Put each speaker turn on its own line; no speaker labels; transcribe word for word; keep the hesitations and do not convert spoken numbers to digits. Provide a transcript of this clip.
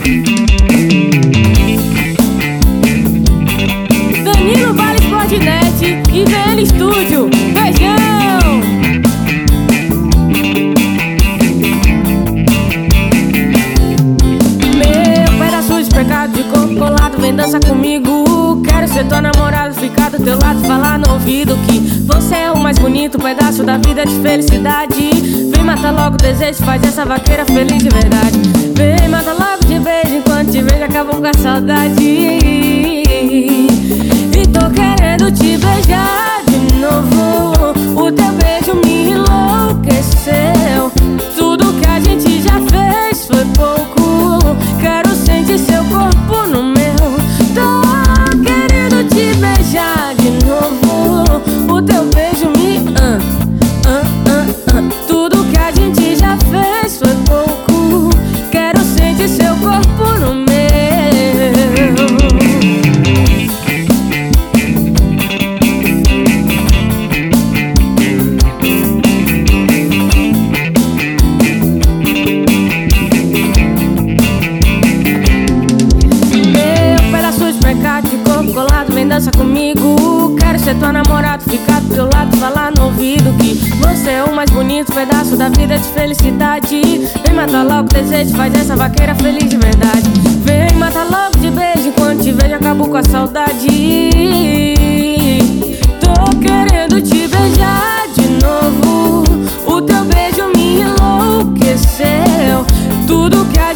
Danilo Vale Sportnet e V L Studio. Beijão! Meu pedaço de pecado de corpo colado, vem dançar comigo. Quero ser tua namorada, ficar do teu lado, falar no ouvido que você é o mais bonito pedaço da vida de felicidade. Vem matar logo o desejo, faz essa vaqueira feliz de verdade. Vem matar logo de beijo, enquanto te vejo acabam com a saudade. E tô querendo te beijar de novo. O teu beijo me enlouqueceu. Tudo que a gente já fez foi pouco. Quero sentir seu corpo no meu. Tô querendo te beijar de novo. O teu beijo me ah, ah, ah, ah. Tudo que a gente já fez foi pouco. Quero sentir seu corpo no meu. Colado, vem dançar comigo. Quero ser tua namorada, ficar do teu lado, falar no ouvido que você é o mais bonito pedaço da vida de felicidade. Vem matar logo o desejo, faz essa vaqueira feliz de verdade. Vem matar logo de beijo, enquanto te vejo acabo com a saudade. Tô querendo te beijar de novo. O teu beijo me enlouqueceu. Tudo que a